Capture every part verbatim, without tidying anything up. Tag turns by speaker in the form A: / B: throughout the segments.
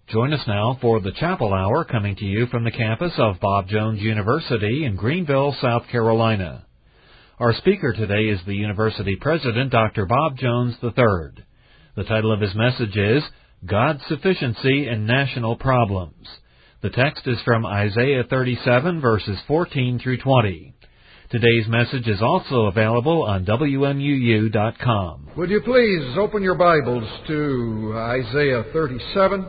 A: Join us now for the Chapel Hour, coming to you from the campus of Bob Jones University in Greenville, South Carolina. Our speaker today is the University President, Doctor Bob Jones the third. The title of his message is God's Sufficiency in National Problems. The text is from Isaiah thirty-seven, verses fourteen through twenty. Today's message is also available on W M U U dot com.
B: Would you please open your Bibles to Isaiah thirty-seven?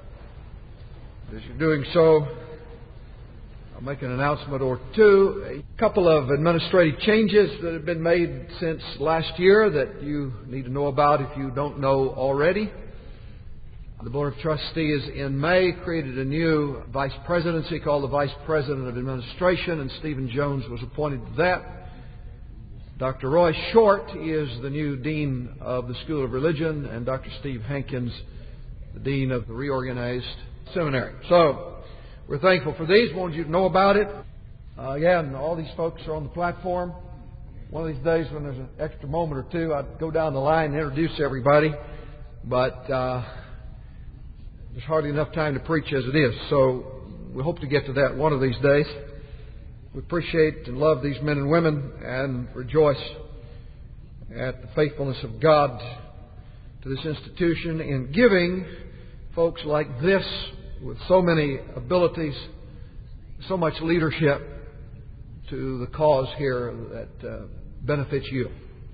B: As you're doing so, I'll make an announcement or two. A couple of administrative changes that have been made since last year that you need to know about if you don't know already. The Board of Trustees in May created a new vice presidency called the Vice President of Administration, and Stephen Jones was appointed to that. Doctor Roy Short is the new Dean of the School of Religion, and Doctor Steve Hankins, the Dean of the Reorganized Seminary. So, we're thankful for these. Wanted you to know about it. Uh, again, all these folks are on the platform. One of these days when there's an extra moment or two, I'd go down the line and introduce everybody. But uh, there's hardly enough time to preach as it is. So, we hope to get to that one of these days. We appreciate and love these men and women and rejoice at the faithfulness of God to this institution in giving folks like this with so many abilities, so much leadership to the cause here that uh, benefits you.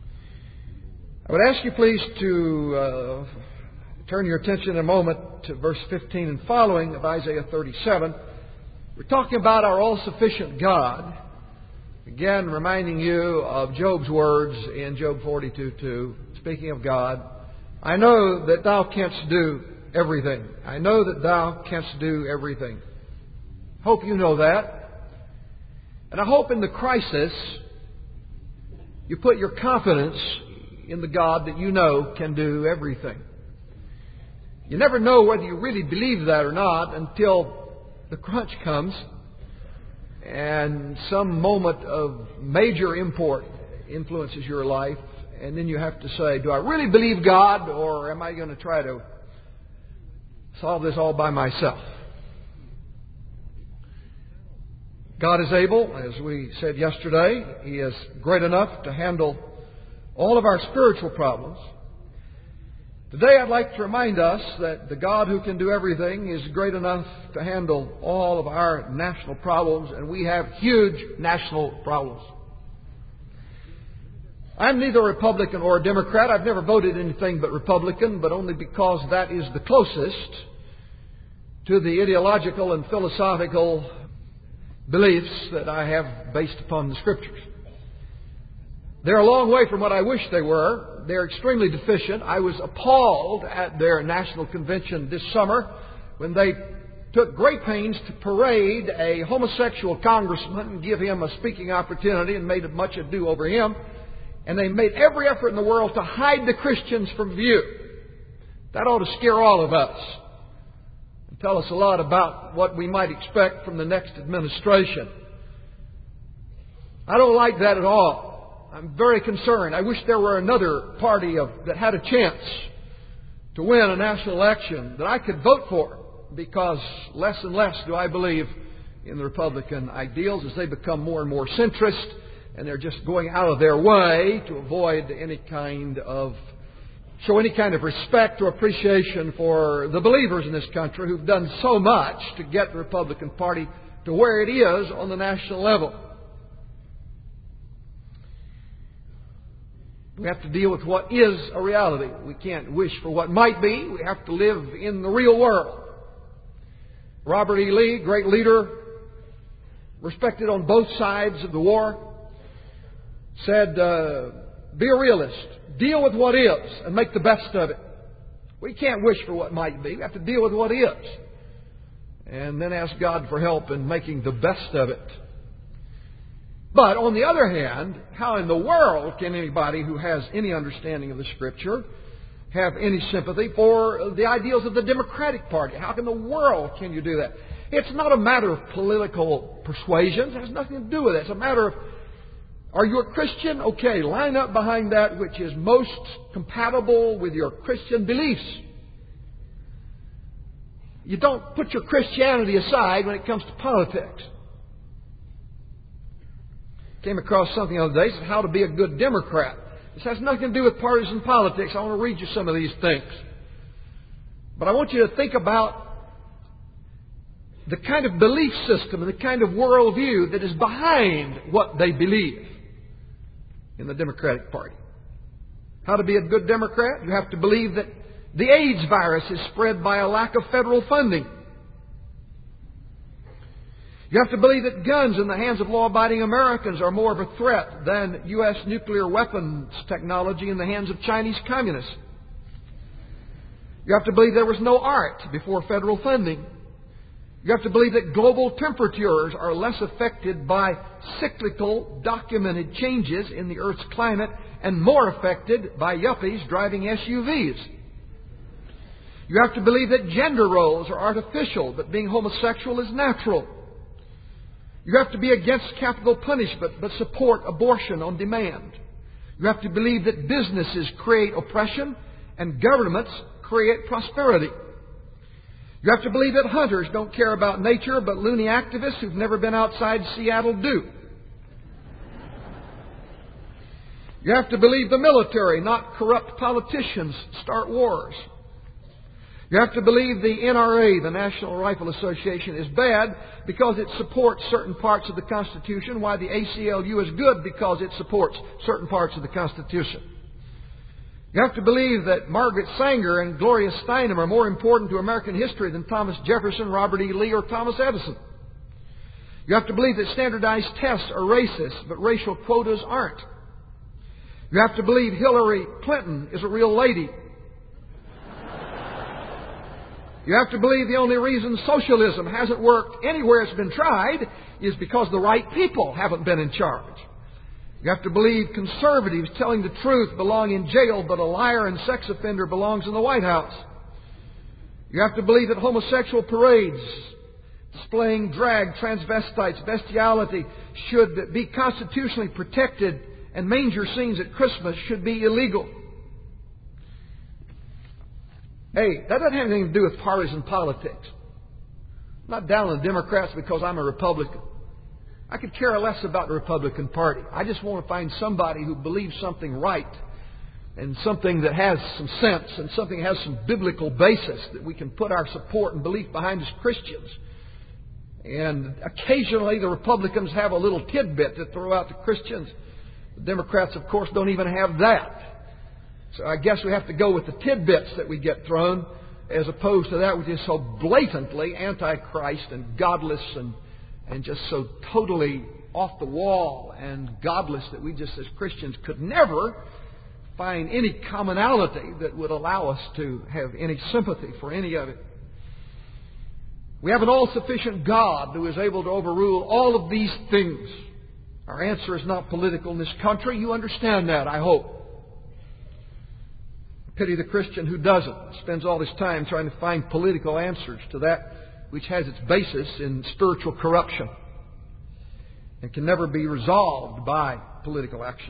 B: I would ask you please to uh, turn your attention in a moment to verse fifteen and following of Isaiah thirty-seven. We're talking about our all-sufficient God. Again, reminding you of Job's words in Job forty-two two, speaking of God. I know that Thou canst do everything. I know that Thou canst do everything. Hope you know that. And I hope in the crisis you put your confidence in the God that you know can do everything. You never know whether you really believe that or not until the crunch comes and some moment of major import influences your life, and then you have to say, do I really believe God, or am I going to try to solve this all by myself? God is able, as we said yesterday. He is great enough to handle all of our spiritual problems. Today I'd like to remind us that the God who can do everything is great enough to handle all of our national problems, and we have huge national problems. I'm neither a Republican or a Democrat. I've never voted anything but Republican, but only because that is the closest to the ideological and philosophical beliefs that I have based upon the Scriptures. They're a long way from what I wish they were. They're extremely deficient. I was appalled at their national convention this summer when they took great pains to parade a homosexual congressman and give him a speaking opportunity and made much ado over him. And they made every effort in the world to hide the Christians from view. That ought to scare all of us and tell us a lot about what we might expect from the next administration. I don't like that at all. I'm very concerned. I wish there were another party of, that had a chance to win a national election that I could vote for, because less and less do I believe in the Republican ideals as they become more and more centrist, and they're just going out of their way to avoid any kind of, show any kind of respect or appreciation for the believers in this country who've done so much to get the Republican Party to where it is on the national level. We have to deal with what is a reality. We can't wish for what might be. We have to live in the real world. Robert E. Lee, great leader, respected on both sides of the war, said, uh, be a realist. Deal with what is and make the best of it. We can't wish for what might be. We have to deal with what is. And then ask God for help in making the best of it. But on the other hand, how in the world can anybody who has any understanding of the Scripture have any sympathy for the ideals of the Democratic Party? How in the world can you do that? It's not a matter of political persuasions. It has nothing to do with it. It's a matter of, are you a Christian? Okay, line up behind that which is most compatible with your Christian beliefs. You don't put your Christianity aside when it comes to politics. Came across something the other day, said how to be a good Democrat. This has nothing to do with partisan politics. I want to read you some of these things. But I want you to think about the kind of belief system and the kind of worldview that is behind what they believe in the Democratic Party. How to be a good Democrat? You have to believe that the AIDS virus is spread by a lack of federal funding. You have to believe that guns in the hands of law-abiding Americans are more of a threat than U S nuclear weapons technology in the hands of Chinese communists. You have to believe there was no art before federal funding. You have to believe that global temperatures are less affected by cyclical documented changes in the Earth's climate and more affected by yuppies driving S U Vs. You have to believe that gender roles are artificial, but being homosexual is natural. You have to be against capital punishment, but support abortion on demand. You have to believe that businesses create oppression and governments create prosperity. You have to believe that hunters don't care about nature, but loony activists who've never been outside Seattle do. You have to believe the military, not corrupt politicians, start wars. You have to believe the N R A, the National Rifle Association, is bad because it supports certain parts of the Constitution, while the A C L U is good because it supports certain parts of the Constitution. You have to believe that Margaret Sanger and Gloria Steinem are more important to American history than Thomas Jefferson, Robert E. Lee, or Thomas Edison. You have to believe that standardized tests are racist, but racial quotas aren't. You have to believe Hillary Clinton is a real lady. You have to believe the only reason socialism hasn't worked anywhere it's been tried is because the right people haven't been in charge. You have to believe conservatives telling the truth belong in jail, but a liar and sex offender belongs in the White House. You have to believe that homosexual parades displaying drag, transvestites, bestiality should be constitutionally protected, and manger scenes at Christmas should be illegal. Hey, that doesn't have anything to do with partisan politics. I'm not down on the Democrats because I'm a Republican. I could care less about the Republican Party. I just want to find somebody who believes something right and something that has some sense and something that has some biblical basis that we can put our support and belief behind as Christians. And occasionally the Republicans have a little tidbit to throw out to Christians. The Democrats, of course, don't even have that. So I guess we have to go with the tidbits that we get thrown as opposed to that which is so blatantly antichrist and godless and, and just so totally off the wall and godless that we just as Christians could never find any commonality that would allow us to have any sympathy for any of it. We have an all-sufficient God who is able to overrule all of these things. Our answer is not political in this country. You understand that, I hope. Pity the Christian who doesn't, spends all his time trying to find political answers to that which has its basis in spiritual corruption and can never be resolved by political action.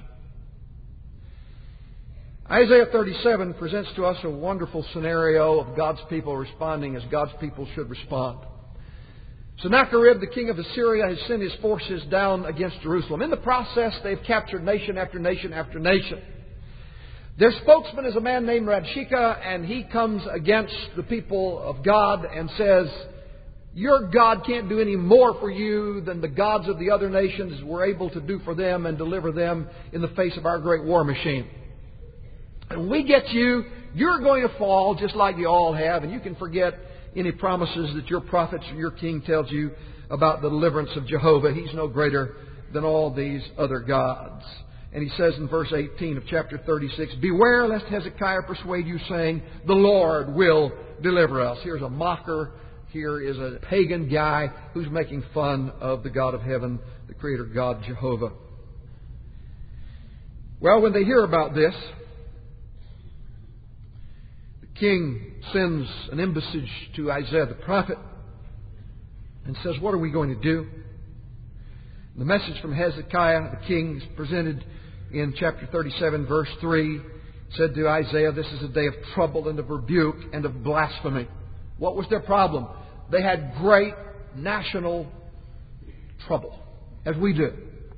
B: Isaiah thirty-seven presents to us a wonderful scenario of God's people responding as God's people should respond. Sennacherib, the king of Assyria, has sent his forces down against Jerusalem. In the process, they've captured nation after nation after nation. Their spokesman is a man named Rabshakeh, and he comes against the people of God and says, your God can't do any more for you than the gods of the other nations were able to do for them and deliver them in the face of our great war machine. And when we get you, you're going to fall just like you all have, and you can forget any promises that your prophets or your king tells you about the deliverance of Jehovah. He's no greater than all these other gods. And he says in verse eighteen of chapter thirty-six, beware lest Hezekiah persuade you, saying, the Lord will deliver us. Here's a mocker. Here is a pagan guy who's making fun of the God of heaven, the Creator God, Jehovah. Well, when they hear about this, the king sends an embassage to Isaiah the prophet and says, what are we going to do? The message from Hezekiah, the king, is presented in chapter thirty-seven, verse three. Said to Isaiah, this is a day of trouble and of rebuke and of blasphemy. What was their problem? They had great national trouble, as we do.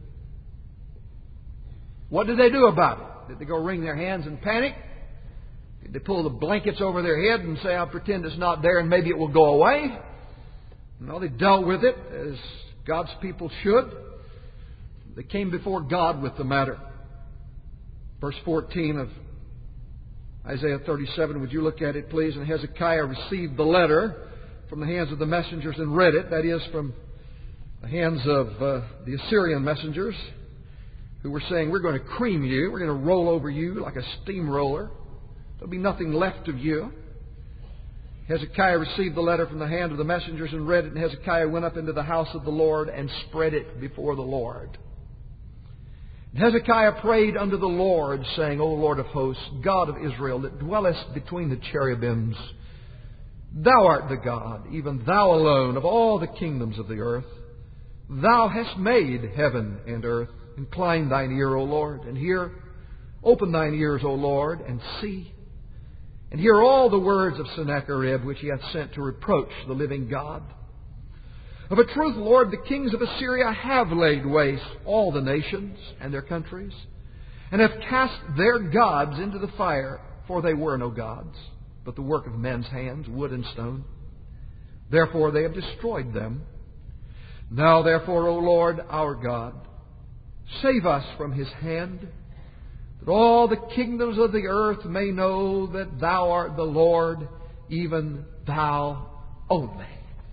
B: What did they do about it? Did they go wring their hands in panic? Did they pull the blankets over their head and say, I'll pretend it's not there and maybe it will go away? No, they dealt with it as God's people should. They came before God with the matter. Verse fourteen of Isaiah thirty-seven, would you look at it, please? And Hezekiah received the letter from the hands of the messengers and read it. That is, from the hands of uh, the Assyrian messengers who were saying, we're going to cream you. We're going to roll over you like a steamroller. There'll be nothing left of you. Hezekiah received the letter from the hand of the messengers and read it. And Hezekiah went up into the house of the Lord and spread it before the Lord. And Hezekiah prayed unto the Lord, saying, O Lord of hosts, God of Israel, that dwellest between the cherubims, Thou art the God, even Thou alone, of all the kingdoms of the earth. Thou hast made heaven and earth. Incline Thine ear, O Lord, and hear. Open Thine ears, O Lord, and see. And hear all the words of Sennacherib, which he hath sent to reproach the living God. Of a truth, Lord, the kings of Assyria have laid waste all the nations and their countries, and have cast their gods into the fire, for they were no gods, but the work of men's hands, wood and stone. Therefore they have destroyed them. Now therefore, O Lord, our God, save us from his hand, that all the kingdoms of the earth may know that Thou art the Lord, even Thou only.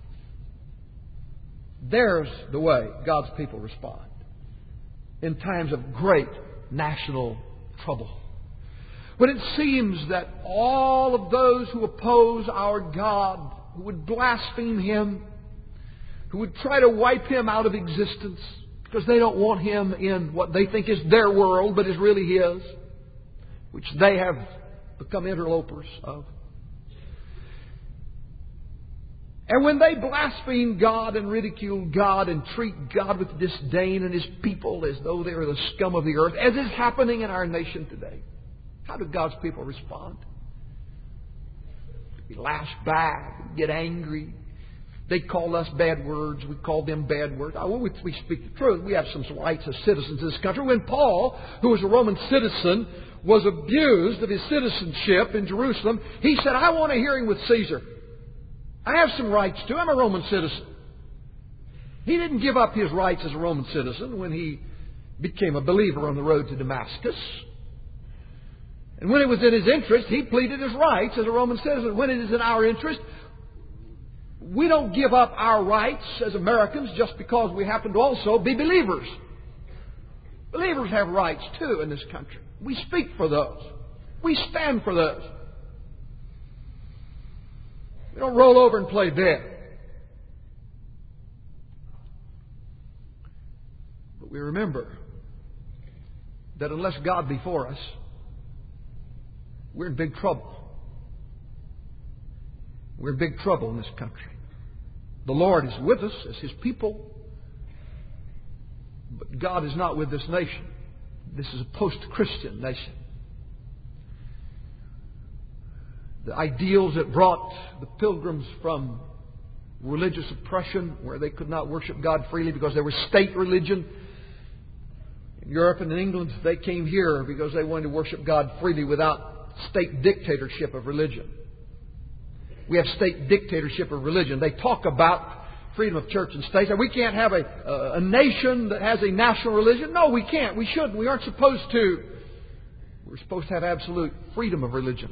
B: There's the way God's people respond in times of great national trouble. When it seems that all of those who oppose our God, who would blaspheme Him, who would try to wipe Him out of existence, because they don't want Him in what they think is their world, but is really His, which they have become interlopers of. And when they blaspheme God and ridicule God and treat God with disdain and His people as though they are the scum of the earth, as is happening in our nation today, how do God's people respond? We lash back, get angry. They call us bad words. We call them bad words. Oh, we, we speak the truth. We have some rights as citizens in this country. When Paul, who was a Roman citizen, was abused of his citizenship in Jerusalem, he said, I want a hearing with Caesar. I have some rights too. I'm a Roman citizen. He didn't give up his rights as a Roman citizen when he became a believer on the road to Damascus. And when it was in his interest, he pleaded his rights as a Roman citizen. When it is in our interest, we don't give up our rights as Americans just because we happen to also be believers. Believers have rights too in this country. We speak for those. We stand for those. We don't roll over and play dead. But we remember that unless God be for us, we're in big trouble. We're in big trouble in this country. The Lord is with us as His people, but God is not with this nation. This is a post-Christian nation. The ideals that brought the pilgrims from religious oppression, where they could not worship God freely because they were state religion. In Europe and in England, they came here because they wanted to worship God freely without state dictatorship of religion. We have state dictatorship of religion. They talk about freedom of church and state. We can't have a, a, a nation that has a national religion. No, we can't. We shouldn't. We aren't supposed to. We're supposed to have absolute freedom of religion.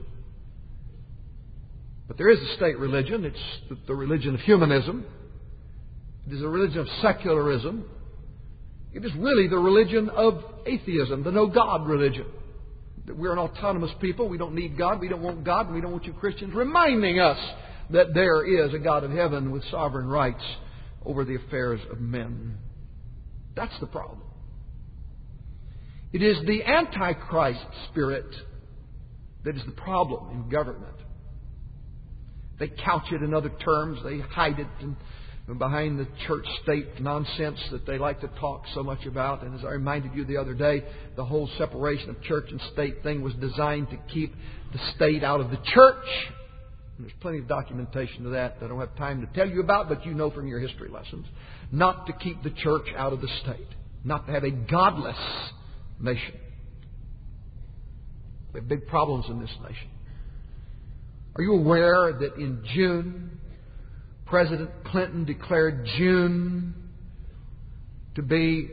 B: But there is a state religion. It's the, the religion of humanism. It is a religion of secularism. It is really the religion of atheism, the no-God religion. That we're an autonomous people. We don't need God. We don't want God. We don't want you Christians reminding us that there is a God of heaven with sovereign rights over the affairs of men. That's the problem. It is the Antichrist spirit that is the problem in government. They couch it in other terms. They hide it in, behind the church-state nonsense that they like to talk so much about. And as I reminded you the other day, the whole separation of church and state thing was designed to keep the state out of the church And there's plenty of documentation of that that I don't have time to tell you about, but you know from your history lessons. Not to keep the church out of the state. Not to have a godless nation. We have big problems in this nation. Are you aware that in June, President Clinton declared June to be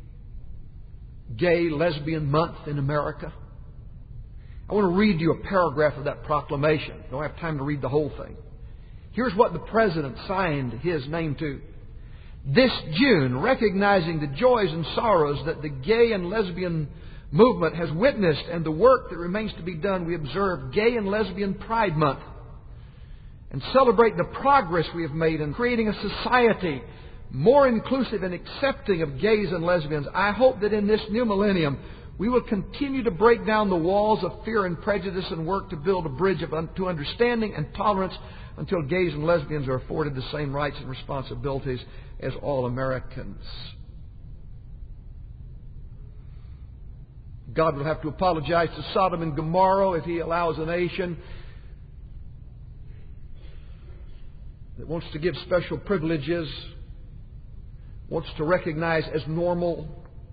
B: Gay Lesbian Month in America? I want to read you a paragraph of that proclamation. I don't have time to read the whole thing. Here's what the President signed his name to. This June, recognizing the joys and sorrows that the gay and lesbian movement has witnessed and the work that remains to be done, we observe Gay and Lesbian Pride Month and celebrate the progress we have made in creating a society more inclusive and accepting of gays and lesbians. I hope that in this new millennium we will continue to break down the walls of fear and prejudice and work to build a bridge of un- to understanding and tolerance until gays and lesbians are afforded the same rights and responsibilities as all Americans. God will have to apologize to Sodom and Gomorrah if He allows a nation that wants to give special privileges, wants to recognize as normal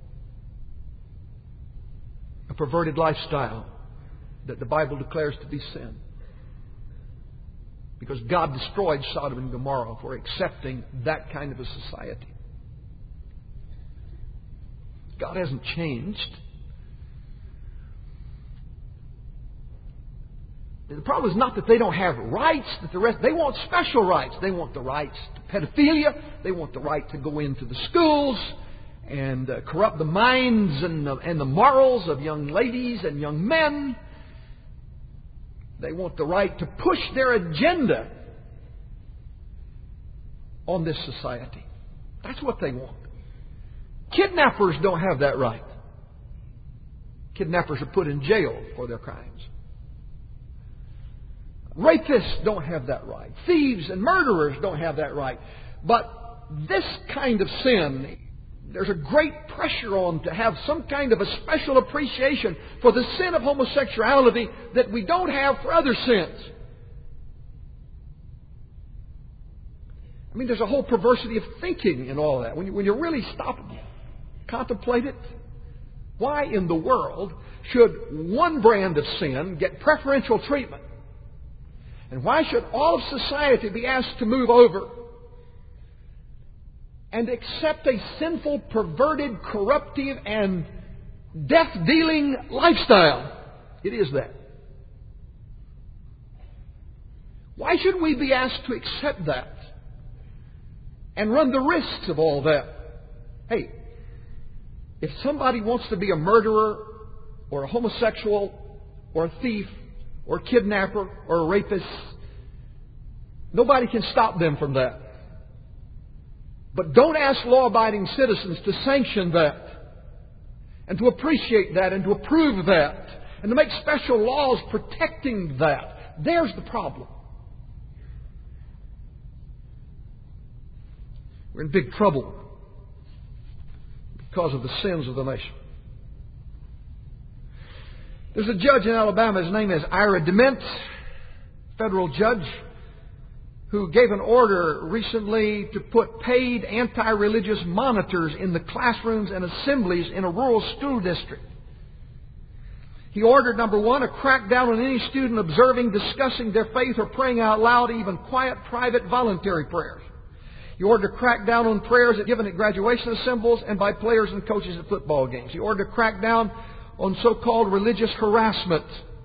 B: a perverted lifestyle that the Bible declares to be sin. Because God destroyed Sodom and Gomorrah for accepting that kind of a society. God hasn't changed. The problem is not that they don't have rights, that the rest, they want special rights. They want the rights to pedophilia. They want the right to go into the schools and uh, corrupt the minds and the, and the morals of young ladies and young men. They want the right to push their agenda on this society. That's what they want. Kidnappers don't have that right. Kidnappers are put in jail for their crimes. Rapists don't have that right. Thieves and murderers don't have that right. But this kind of sin, there's a great pressure on to have some kind of a special appreciation for the sin of homosexuality that we don't have for other sins. I mean, there's a whole perversity of thinking in all that. When you, when you really stop and contemplate it, why in the world should one brand of sin get preferential treatment? And why should all of society be asked to move over and accept a sinful, perverted, corruptive, and death-dealing lifestyle? It is that. Why should we be asked to accept that and run the risks of all that? Hey, if somebody wants to be a murderer or a homosexual or a thief or a kidnapper or a rapist, nobody can stop them from that. But don't ask law-abiding citizens to sanction that and to appreciate that and to approve that and to make special laws protecting that. There's the problem. We're in big trouble because of the sins of the nation. There's a judge in Alabama, his name is Ira Dement, federal judge, who gave an order recently to put paid anti-religious monitors in the classrooms and assemblies in a rural school district. He ordered, number one, a crackdown on any student observing, discussing their faith, or praying out loud, even quiet, private, voluntary prayers. He ordered a crackdown on prayers given at graduation assemblies and by players and coaches at football games. He ordered a crackdown on so-called religious harassment.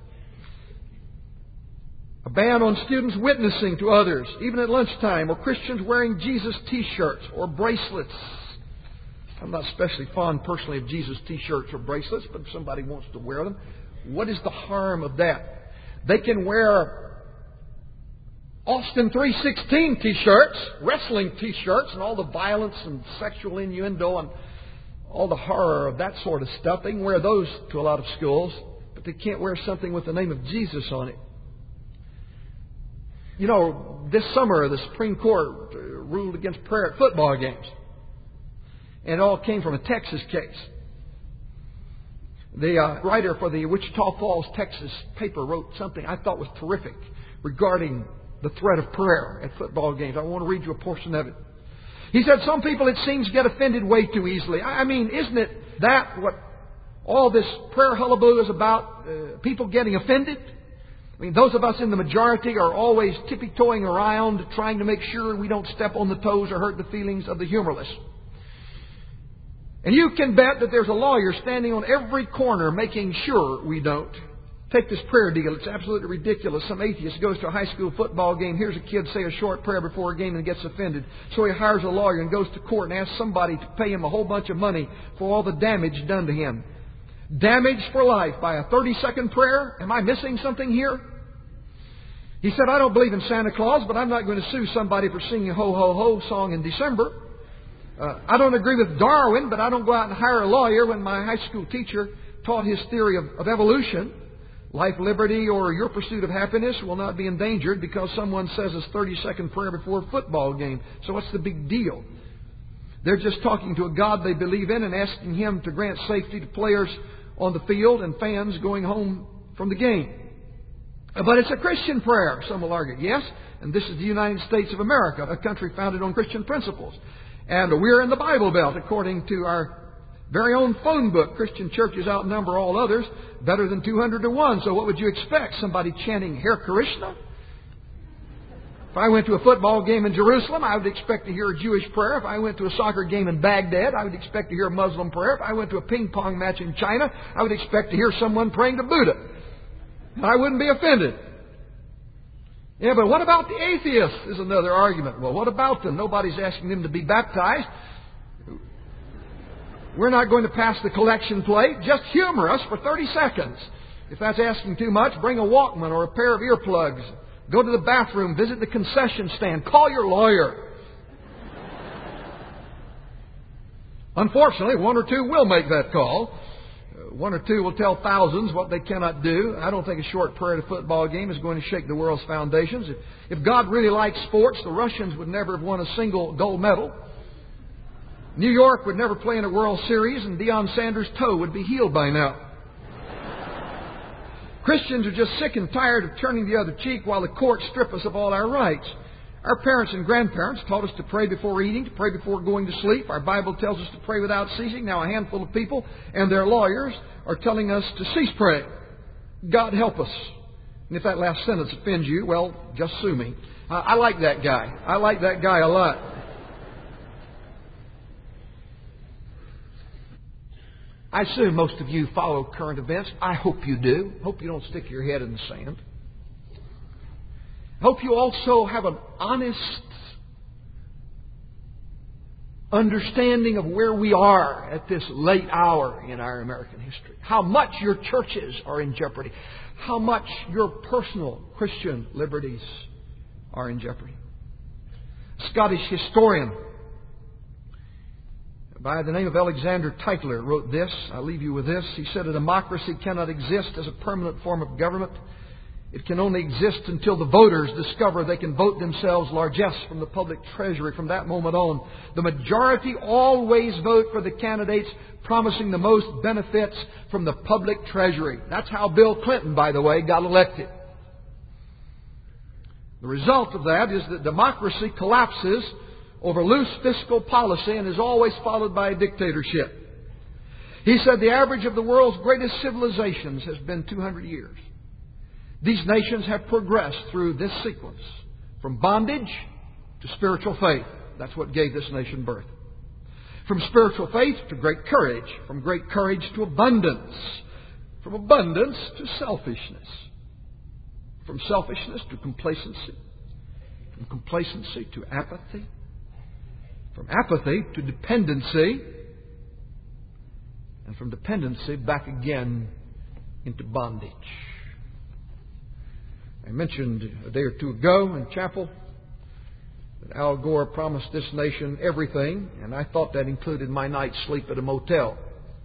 B: A ban on students witnessing to others, even at lunchtime, or Christians wearing Jesus T-shirts or bracelets. I'm not especially fond personally of Jesus T-shirts or bracelets, but if somebody wants to wear them, what is the harm of that? They can wear Austin three sixteen T-shirts, wrestling T-shirts, and all the violence and sexual innuendo and all the horror of that sort of stuff. They can wear those to a lot of schools, but they can't wear something with the name of Jesus on it. You know, this summer the Supreme Court ruled against prayer at football games. And it all came from a Texas case. The uh, writer for the Wichita Falls, Texas paper wrote something I thought was terrific regarding the threat of prayer at football games. I want to read you a portion of it. He said, some people, it seems, get offended way too easily. I mean, isn't it that what all this prayer hullabaloo is about? Uh, people getting offended? I mean, those of us in the majority are always tippy-toeing around, trying to make sure we don't step on the toes or hurt the feelings of the humorless. And you can bet that there's a lawyer standing on every corner making sure we don't. Take this prayer deal. It's absolutely ridiculous. Some atheist goes to a high school football game, hears a kid say a short prayer before a game and gets offended. So he hires a lawyer and goes to court and asks somebody to pay him a whole bunch of money for all the damage done to him. Damage for life by a thirty-second prayer? Am I missing something here? He said, I don't believe in Santa Claus, but I'm not going to sue somebody for singing a ho-ho-ho song in December. Uh, I don't agree with Darwin, but I don't go out and hire a lawyer when my high school teacher taught his theory of, of evolution. Life, liberty, or your pursuit of happiness will not be endangered because someone says a thirty-second prayer before a football game. So what's the big deal? They're just talking to a God they believe in and asking Him to grant safety to players on the field and fans going home from the game. But it's a Christian prayer, some will argue. Yes, and this is the United States of America, a country founded on Christian principles. And we're in the Bible Belt, according to our very own phone book. Christian churches outnumber all others better than two hundred to one. So what would you expect? Somebody chanting Hare Krishna? If I went to a football game in Jerusalem, I would expect to hear a Jewish prayer. If I went to a soccer game in Baghdad, I would expect to hear a Muslim prayer. If I went to a ping pong match in China, I would expect to hear someone praying to Buddha. And I wouldn't be offended. Yeah, but what about the atheists is another argument. Well, what about them? Nobody's asking them to be baptized. We're not going to pass the collection plate. Just humor us for thirty seconds. If that's asking too much, bring a Walkman or a pair of earplugs. Go to the bathroom. Visit the concession stand. Call your lawyer. Unfortunately, one or two will make that call. One or two will tell thousands what they cannot do. I don't think a short prayer at a football game is going to shake the world's foundations. If, if God really liked sports, the Russians would never have won a single gold medal. New York would never play in a World Series, and Deion Sanders' toe would be healed by now. Christians are just sick and tired of turning the other cheek while the courts strip us of all our rights. Our parents and grandparents taught us to pray before eating, to pray before going to sleep. Our Bible tells us to pray without ceasing. Now a handful of people and their lawyers are telling us to cease praying. God help us. And if that last sentence offends you, well, just sue me. Uh, I like that guy. I like that guy a lot. I assume most of you follow current events. I hope you do. Hope you don't stick your head in the sand. I hope you also have an honest understanding of where we are at this late hour in our American history. How much your churches are in jeopardy. How much your personal Christian liberties are in jeopardy. A Scottish historian by the name of Alexander Tytler wrote this. I'll leave you with this. He said, a democracy cannot exist as a permanent form of government. It can only exist until the voters discover they can vote themselves largesse from the public treasury. From that moment on, the majority always vote for the candidates promising the most benefits from the public treasury. That's how Bill Clinton, by the way, got elected. The result of that is that democracy collapses over loose fiscal policy and is always followed by a dictatorship. He said the average of the world's greatest civilizations has been two hundred years. These nations have progressed through this sequence from bondage to spiritual faith. That's what gave this nation birth. From spiritual faith to great courage. From great courage to abundance. From abundance to selfishness. From selfishness to complacency. From complacency to apathy. From apathy to dependency. And from dependency back again into bondage. I mentioned a day or two ago in chapel that Al Gore promised this nation everything, and I thought that included my night's sleep at a motel.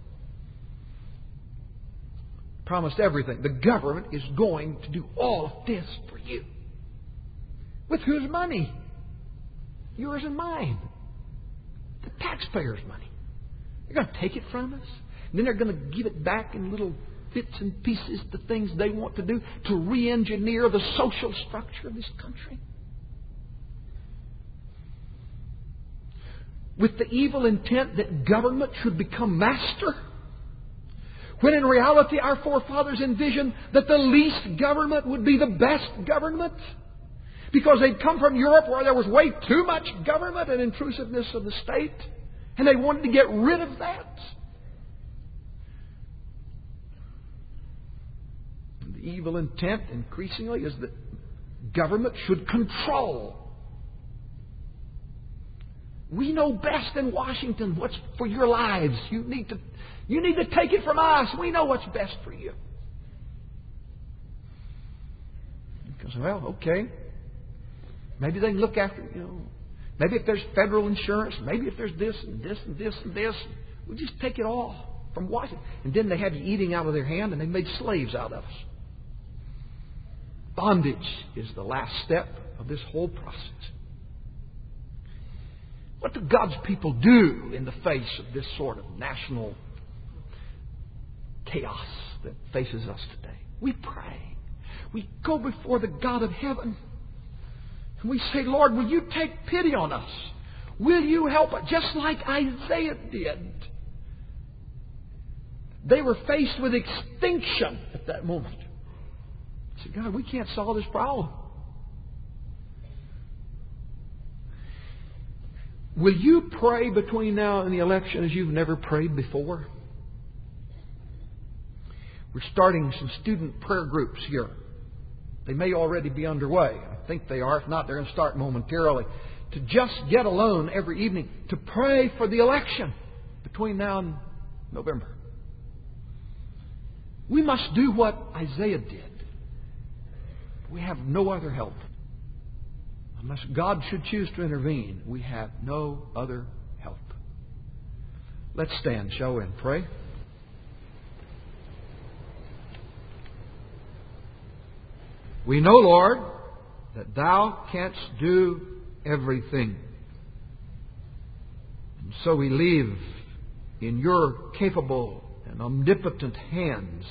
B: Promised everything. The government is going to do all of this for you. With whose money? Yours and mine. The taxpayers' money. They're going to take it from us, and then they're going to give it back in little bits and pieces the things they want to do to re-engineer the social structure of this country. With the evil intent that government should become master, when in reality our forefathers envisioned that the least government would be the best government, because they'd come from Europe where there was way too much government and intrusiveness of the state, and they wanted to get rid of that. And the evil intent increasingly is that government should control. We know best in Washington what's for your lives. You need to, you need to take it from us. We know what's best for you. Because, well, okay. Maybe they can look after, you know, maybe if there's federal insurance, maybe if there's this and this and this and this, we just take it all from Washington. And then they have you eating out of their hand, and they made slaves out of us. Bondage is the last step of this whole process. What do God's people do in the face of this sort of national chaos that faces us today? We pray. We go before the God of heaven. And we say, Lord, will you take pity on us? Will you help us? Just like Isaiah did. They were faced with extinction at that moment. They said, God, we can't solve this problem. Will you pray between now and the election as you've never prayed before? We're starting some student prayer groups here. They may already be underway. I think they are. If not, they're going to start momentarily. To just get alone every evening to pray for the election between now and November. We must do what Isaiah did. We have no other help. Unless God should choose to intervene, we have no other help. Let's stand, shall we, and pray. We know, Lord, that Thou canst do everything. And so we leave in Your capable and omnipotent hands,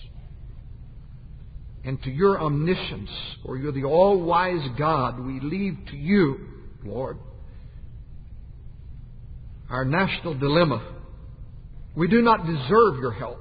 B: and to Your omniscience, for You're the all-wise God, we leave to You, Lord, our national dilemma. We do not deserve Your help.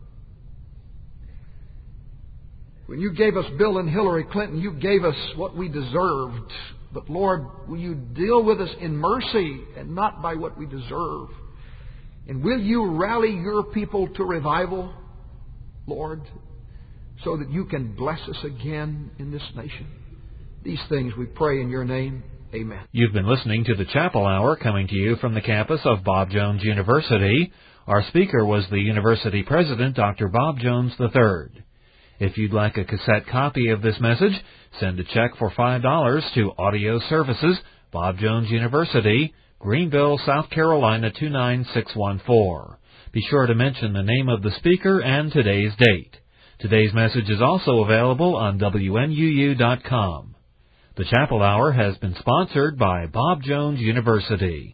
B: When You gave us Bill and Hillary Clinton, You gave us what we deserved. But Lord, will You deal with us in mercy and not by what we deserve? And will You rally Your people to revival, Lord, so that You can bless us again in this nation? These things we pray in Your name. Amen.
A: You've been listening to the Chapel Hour, coming to you from the campus of Bob Jones University. Our speaker was the university president, Doctor Bob Jones the third. If you'd like a cassette copy of this message, send a check for five dollars to Audio Services, Bob Jones University, Greenville, South Carolina two nine six one four. Be sure to mention the name of the speaker and today's date. Today's message is also available on W N U U dot com. The Chapel Hour has been sponsored by Bob Jones University.